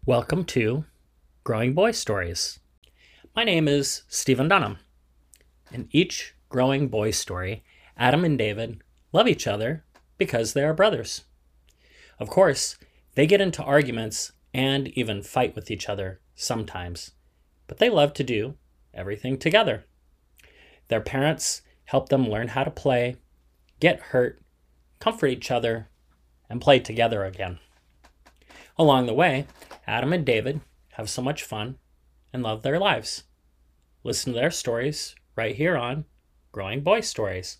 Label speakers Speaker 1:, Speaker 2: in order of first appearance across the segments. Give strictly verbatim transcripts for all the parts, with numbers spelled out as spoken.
Speaker 1: Welcome to Growing Boy Stories. My name is Stephen Dunham. In each Growing Boy story, Adam and David love each other because they are brothers. Of course, they get into arguments and even fight with each other sometimes, but they love to do everything together. Their parents help them learn how to play, get hurt, comfort each other, and play together again. Along the way, Adam and David have so much fun and love their lives. Listen to their stories right here on Growing Boy Stories.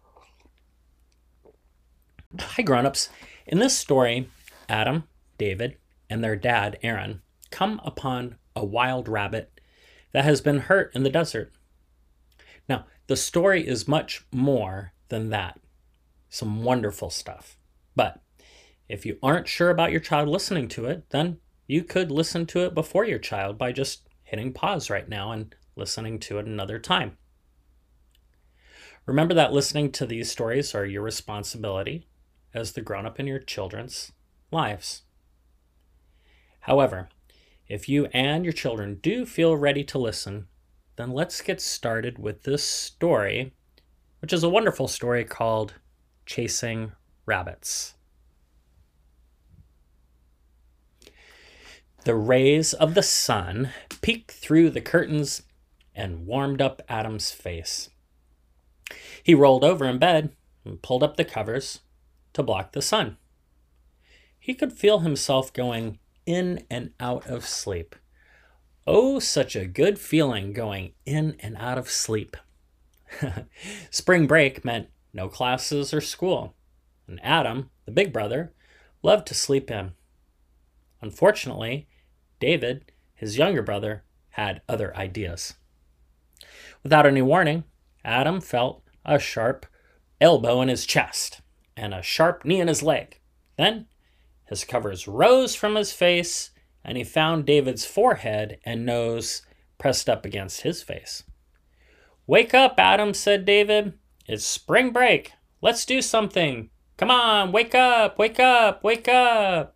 Speaker 1: Hi, grown-ups. In this story, Adam, David, and their dad, Aaron, come upon a wild rabbit that has been hurt in the desert. Now, the story is much more than that. Some wonderful stuff. But if you aren't sure about your child listening to it, then you could listen to it before your child by just hitting pause right now and listening to it another time. Remember that listening to these stories are your responsibility as the grown-up in your children's lives. However, if you and your children do feel ready to listen, then let's get started with this story, which is a wonderful story called Chasing Rabbits. The rays of the sun peeked through the curtains and warmed up Adam's face. He rolled over in bed and pulled up the covers to block the sun. He could feel himself going in and out of sleep. Oh, such a good feeling going in and out of sleep. Spring break meant no classes or school, and Adam, the big brother, loved to sleep in. Unfortunately, David, his younger brother, had other ideas. Without any warning, Adam felt a sharp elbow in his chest and a sharp knee in his leg. Then his covers rose from his face, and he found David's forehead and nose pressed up against his face. "Wake up, Adam," said David. "It's spring break. Let's do something. Come on, wake up, wake up, wake up."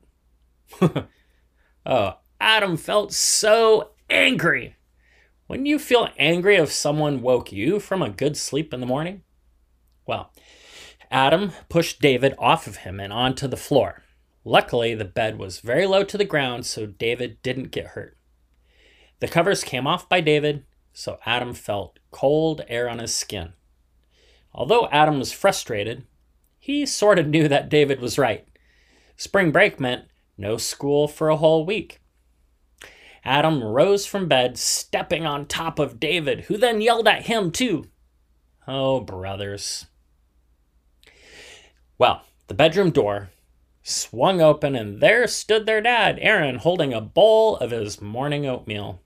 Speaker 1: Oh, Adam felt so angry. Wouldn't you feel angry if someone woke you from a good sleep in the morning? Well, Adam pushed David off of him and onto the floor. Luckily, the bed was very low to the ground, so David didn't get hurt. The covers came off by David, so Adam felt cold air on his skin. Although Adam was frustrated, he sort of knew that David was right. Spring break meant no school for a whole week. Adam rose from bed, stepping on top of David, who then yelled at him too. Oh, brothers. Well, the bedroom door swung open, and there stood their dad, Aaron, holding a bowl of his morning oatmeal.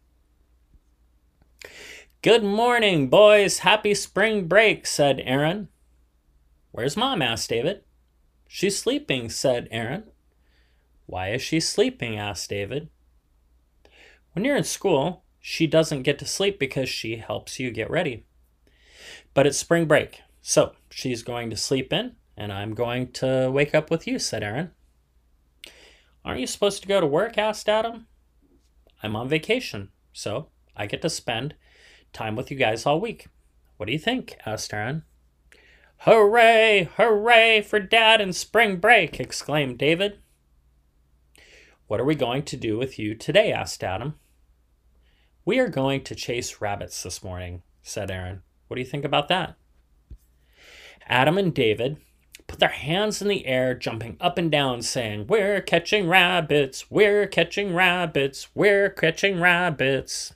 Speaker 1: "Good morning, boys. Happy spring break," said Aaron. "Where's Mom?" asked David. "She's sleeping," said Aaron. "Why is she sleeping?" asked David. "When you're in school, she doesn't get to sleep because she helps you get ready. But it's spring break, so she's going to sleep in, and I'm going to wake up with you," said Aaron. "Aren't you supposed to go to work?" asked Adam. "I'm on vacation, so I get to spend time with you guys all week. What do you think?" asked Aaron. "Hooray! Hooray for Dad and spring break!" exclaimed David. "What are we going to do with you today?" asked Adam. "We are going to chase rabbits this morning," said Aaron. "What do you think about that?" Adam and David put their hands in the air, jumping up and down, saying, "We're catching rabbits, we're catching rabbits, we're catching rabbits."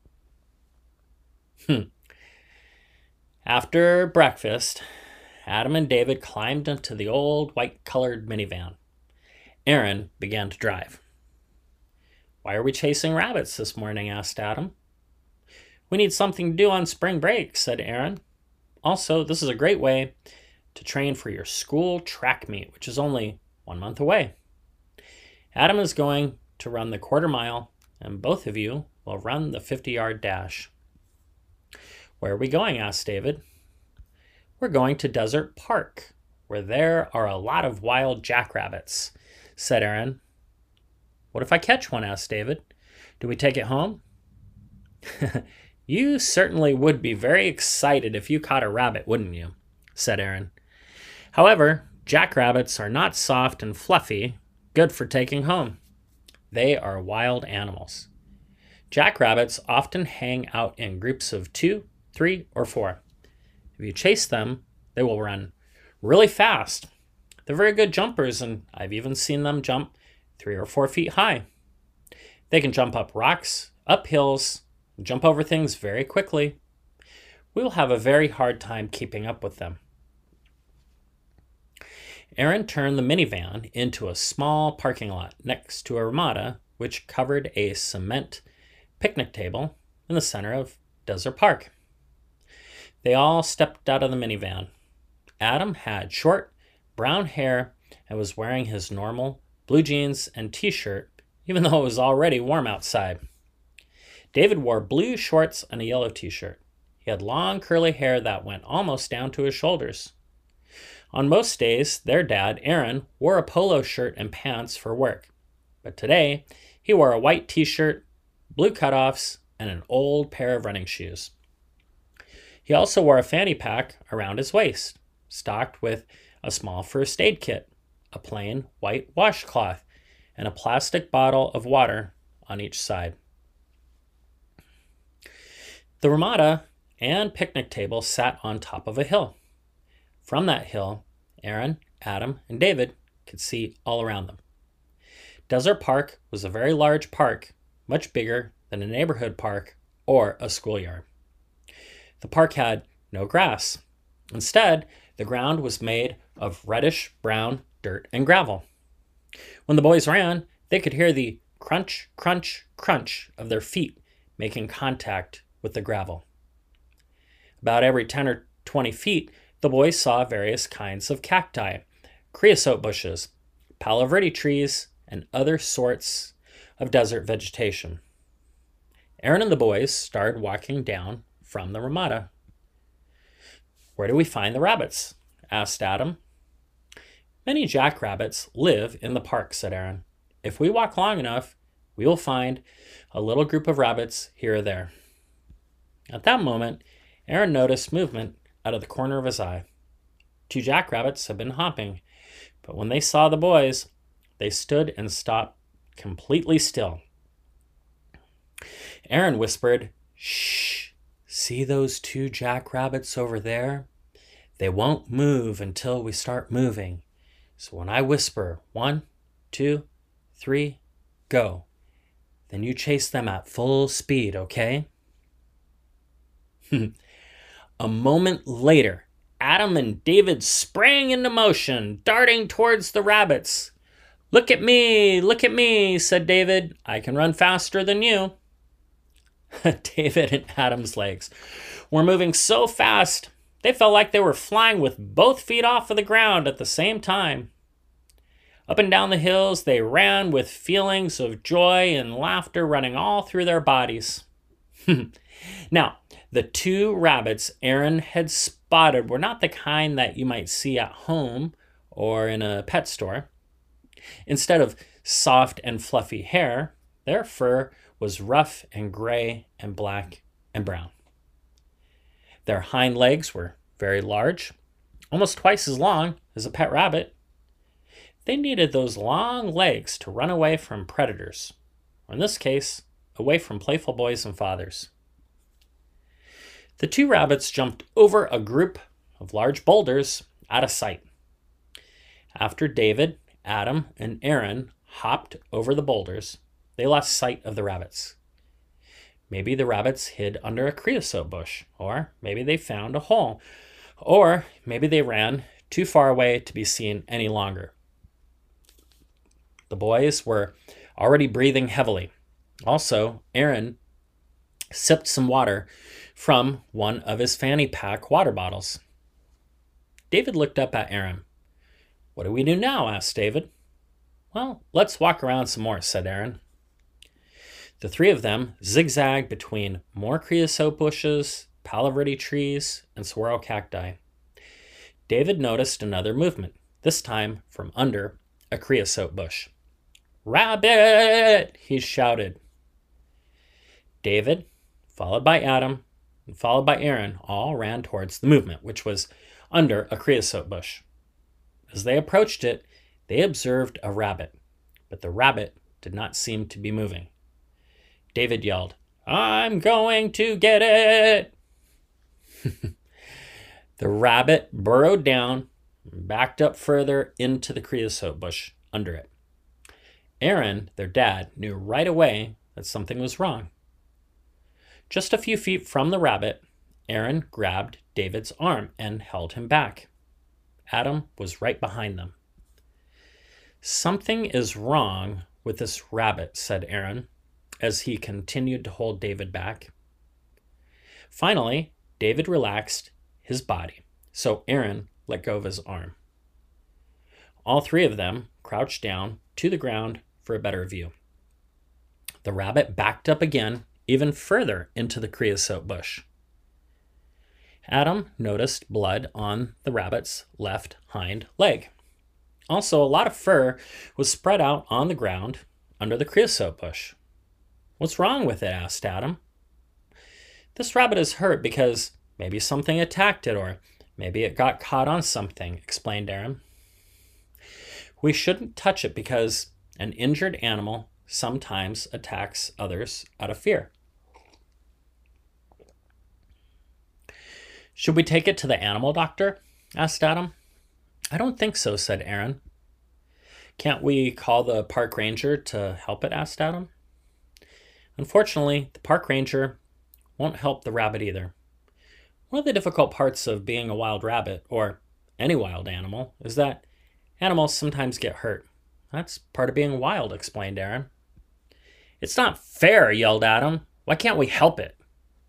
Speaker 1: Hmm. After breakfast, Adam and David climbed into the old white-colored minivan. Aaron began to drive. "Why are we chasing rabbits this morning?" asked Adam. "We need something to do on spring break," said Aaron. "Also, this is a great way to train for your school track meet, which is only one month away. Adam is going to run the quarter mile, and both of you will run the fifty-yard dash." "Where are we going?" asked David. "We're going to Desert Park, where there are a lot of wild jackrabbits," said Aaron. What if I catch one? Asked David. Do we take it home? You certainly would be very excited if you caught a rabbit, wouldn't you? Said Aaron. However, jackrabbits are not soft and fluffy, good for taking home. They are wild animals. Jackrabbits often hang out in groups of two, three, or four. If you chase them, they will run really fast. They're very good jumpers, and I've even seen them jump three or four feet high. They can jump up rocks, up hills, and jump over things very quickly. We will have a very hard time keeping up with them. Aaron turned the minivan into a small parking lot next to a ramada, which covered a cement picnic table in the center of Desert Park. They all stepped out of the minivan. Adam had short, brown hair and was wearing his normal blue jeans and t-shirt, even though it was already warm outside. David wore blue shorts and a yellow t-shirt. He had long curly hair that went almost down to his shoulders. On most days, their dad, Aaron, wore a polo shirt and pants for work. But today, he wore a white t-shirt, blue cutoffs, and an old pair of running shoes. He also wore a fanny pack around his waist, stocked with a small first aid kit, a plain white washcloth, and a plastic bottle of water on each side. The ramada and picnic table sat on top of a hill. From that hill, Aaron, Adam, and David could see all around them. Desert Park was a very large park, much bigger than a neighborhood park or a schoolyard. The park had no grass. Instead, the ground was made of reddish-brown dirt and gravel. When the boys ran, they could hear the crunch, crunch, crunch of their feet making contact with the gravel. About every ten or twenty feet, the boys saw various kinds of cacti, creosote bushes, palo verde trees, and other sorts of desert vegetation. Aaron and the boys started walking down from the ramada. Where do we find the rabbits? Asked Adam. Many jackrabbits live in the park, said Aaron. If we walk long enough, we will find a little group of rabbits here or there. At that moment, Aaron noticed movement out of the corner of his eye. Two jackrabbits had been hopping, but when they saw the boys, they stood and stopped completely still. Aaron whispered, "Shh, see those two jackrabbits over there? They won't move until we start moving. So when I whisper, one, two, three, go, then you chase them at full speed, okay?" A moment later, Adam and David sprang into motion, darting towards the rabbits. "Look at me, look at me," said David. "I can run faster than you." David and Adam's legs were moving so fast, they felt like they were flying with both feet off of the ground at the same time. Up and down the hills, they ran with feelings of joy and laughter running all through their bodies. Now, the two rabbits Aaron had spotted were not the kind that you might see at home or in a pet store. Instead of soft and fluffy hair, their fur was rough and gray and black and brown. Their hind legs were very large, almost twice as long as a pet rabbit. They needed those long legs to run away from predators, or in this case, away from playful boys and fathers. The two rabbits jumped over a group of large boulders out of sight. After David, Adam, and Aaron hopped over the boulders, they lost sight of the rabbits. Maybe the rabbits hid under a creosote bush, or maybe they found a hole, or maybe they ran too far away to be seen any longer. The boys were already breathing heavily. Also, Aaron sipped some water from one of his fanny pack water bottles. David looked up at Aaron. "What do we do now?" asked David. "Well, let's walk around some more," said Aaron. The three of them zigzagged between more creosote bushes, palo verde trees, and saguaro cacti. David noticed another movement, this time from under a creosote bush. "Rabbit!" he shouted. David, followed by Adam, and followed by Aaron, all ran towards the movement, which was under a creosote bush. As they approached it, they observed a rabbit, but the rabbit did not seem to be moving. David yelled, "I'm going to get it!" The rabbit burrowed down and backed up further into the creosote bush under it. Aaron, their dad, knew right away that something was wrong. Just a few feet from the rabbit, Aaron grabbed David's arm and held him back. Adam was right behind them. "Something is wrong with this rabbit," said Aaron, as he continued to hold David back. Finally, David relaxed his body, so Aaron let go of his arm. All three of them crouched down to the ground for a better view. The rabbit backed up again, even further into the creosote bush. Adam noticed blood on the rabbit's left hind leg. Also, a lot of fur was spread out on the ground under the creosote bush. "What's wrong with it?" asked Adam. "This rabbit is hurt because maybe something attacked it, or maybe it got caught on something," explained Aaron. "We shouldn't touch it because an injured animal sometimes attacks others out of fear." "Should we take it to the animal doctor?" asked Adam. "I don't think so," said Aaron. "Can't we call the park ranger to help it?" asked Adam. "Unfortunately, the park ranger won't help the rabbit either. One of the difficult parts of being a wild rabbit, or any wild animal, is that animals sometimes get hurt. That's part of being wild," explained Aaron. "It's not fair," yelled Adam. "Why can't we help it?"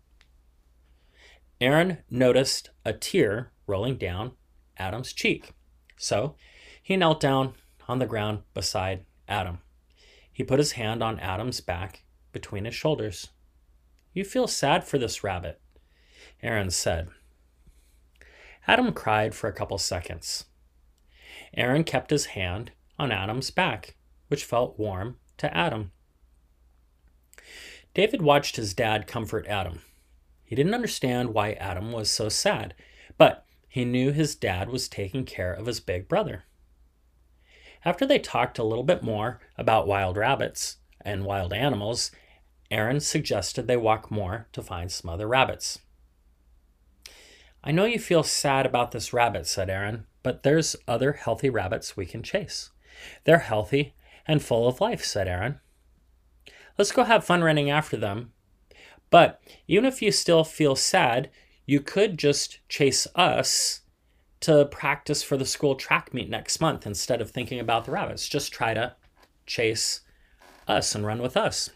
Speaker 1: Aaron noticed a tear rolling down Adam's cheek, so he knelt down on the ground beside Adam. He put his hand on Adam's back between his shoulders. "You feel sad for this rabbit," Aaron said. Adam cried for a couple seconds. Aaron kept his hand on Adam's back, which felt warm to Adam. David watched his dad comfort Adam. He didn't understand why Adam was so sad, but he knew his dad was taking care of his big brother. After they talked a little bit more about wild rabbits and wild animals, Aaron suggested they walk more to find some other rabbits. "I know you feel sad about this rabbit," said Aaron, "but there's other healthy rabbits we can chase. They're healthy and full of life," said Aaron. "Let's go have fun running after them. But even if you still feel sad, you could just chase us to practice for the school track meet next month instead of thinking about the rabbits. Just try to chase us and run with us."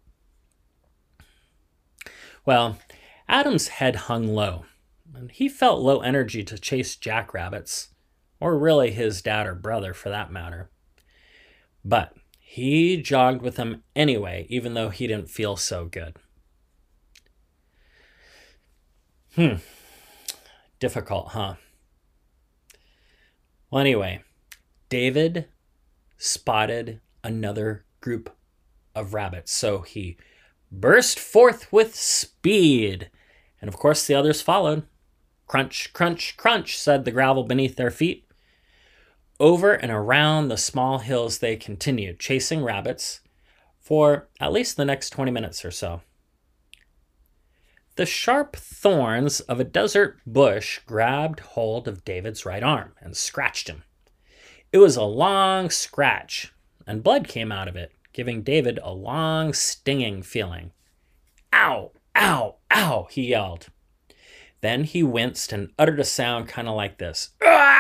Speaker 1: Well, Adam's head hung low, and he felt low energy to chase jackrabbits, or really his dad or brother for that matter. But he jogged with them anyway, even though he didn't feel so good. Hmm. Difficult, huh? Well, anyway, David spotted another group of rabbits, so he burst forth with speed. And of course, the others followed. "Crunch, crunch, crunch," said the gravel beneath their feet. Over and around the small hills they continued, chasing rabbits for at least the next twenty minutes or so. The sharp thorns of a desert bush grabbed hold of David's right arm and scratched him. It was a long scratch, and blood came out of it, giving David a long, stinging feeling. "Ow, ow, ow," he yelled. Then he winced and uttered a sound kind of like this.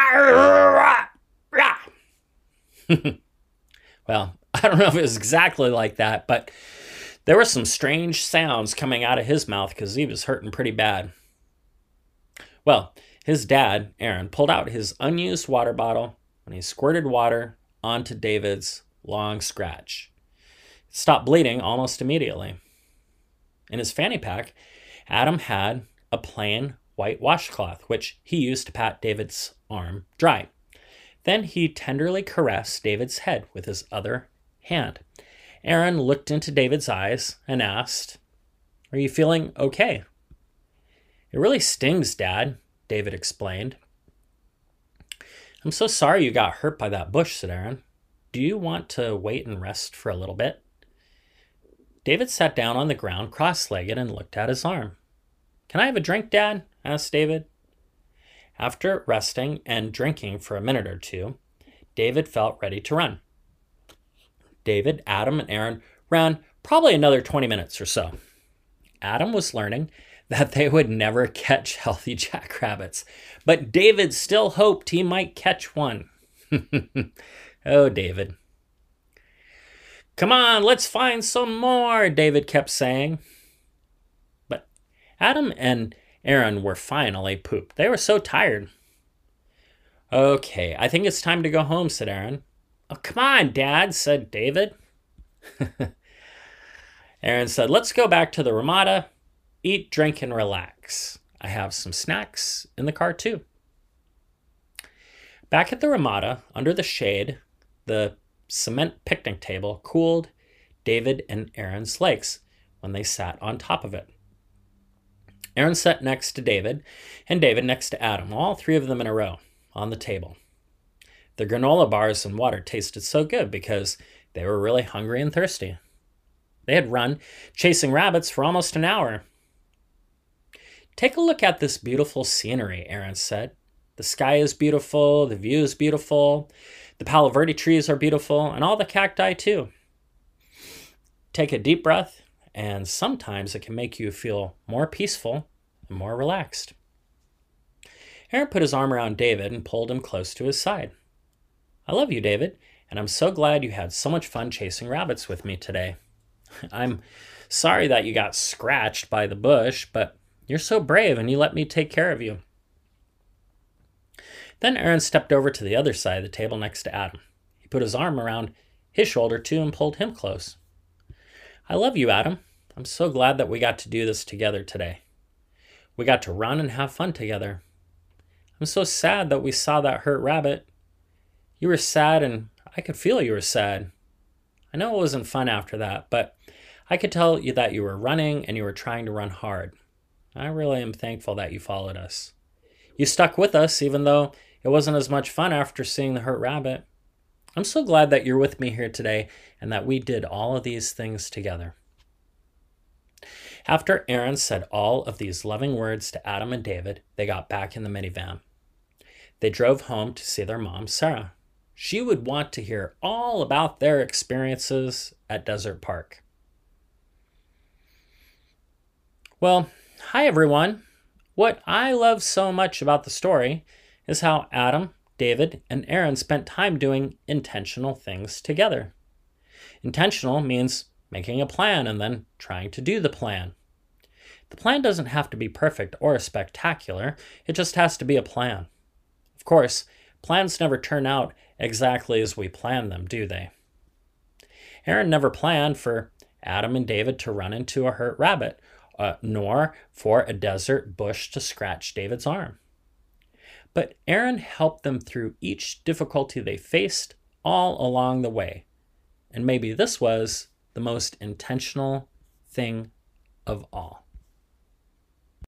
Speaker 1: Well, I don't know if it was exactly like that, but there were some strange sounds coming out of his mouth because he was hurting pretty bad. Well, his dad, Aaron, pulled out his unused water bottle and he squirted water onto David's long scratch. It stopped bleeding almost immediately. In his fanny pack, Adam had a plain white washcloth, which he used to pat David's arm dry. Then he tenderly caressed David's head with his other hand. Aaron looked into David's eyes and asked, "Are you feeling okay?" "It really stings, Dad," David explained. "I'm so sorry you got hurt by that bush," said Aaron. "Do you want to wait and rest for a little bit?" David sat down on the ground cross-legged and looked at his arm. "Can I have a drink, Dad?" asked David. After resting and drinking for a minute or two, David felt ready to run. David, Adam, and Aaron ran probably another twenty minutes or so. Adam was learning that they would never catch healthy jackrabbits, but David still hoped he might catch one. Oh, David. "Come on, let's find some more," David kept saying. But Adam and Aaron were finally pooped. They were so tired. "Okay, I think it's time to go home," said Aaron. "Oh, come on, Dad," said David. Aaron said, "Let's go back to the Ramada, eat, drink, and relax. I have some snacks in the car too." Back at the Ramada, under the shade, the cement picnic table cooled David and Aaron's legs when they sat on top of it. Aaron sat next to David, and David next to Adam, all three of them in a row on the table. The granola bars and water tasted so good because they were really hungry and thirsty. They had run chasing rabbits for almost an hour. "Take a look at this beautiful scenery," Aaron said. "The sky is beautiful, the view is beautiful, the Palo Verde trees are beautiful, and all the cacti too. Take a deep breath, and sometimes it can make you feel more peaceful and more relaxed." Aaron put his arm around David and pulled him close to his side. "I love you, David, and I'm so glad you had so much fun chasing rabbits with me today. I'm sorry that you got scratched by the bush, but you're so brave and you let me take care of you." Then Aaron stepped over to the other side of the table next to Adam. He put his arm around his shoulder too and pulled him close. "I love you, Adam. I'm so glad that we got to do this together today. We got to run and have fun together. I'm so sad that we saw that hurt rabbit. You were sad and I could feel you were sad. I know it wasn't fun after that, but I could tell you that you were running and you were trying to run hard. I really am thankful that you followed us. You stuck with us even though it wasn't as much fun after seeing the hurt rabbit. I'm so glad that you're with me here today and that we did all of these things together." After Aaron said all of these loving words to Adam and David, they got back in the minivan. They drove home to see their mom, Sarah. She would want to hear all about their experiences at Desert Park. Well, hi everyone. What I love so much about the story is how Adam, David, and Aaron spent time doing intentional things together. Intentional means making a plan and then trying to do the plan. The plan doesn't have to be perfect or spectacular, it just has to be a plan. Of course, plans never turn out exactly as we plan them, do they? Aaron never planned for Adam and David to run into a hurt rabbit, uh, nor for a desert bush to scratch David's arm. But Aaron helped them through each difficulty they faced all along the way. And maybe this was the most intentional thing of all.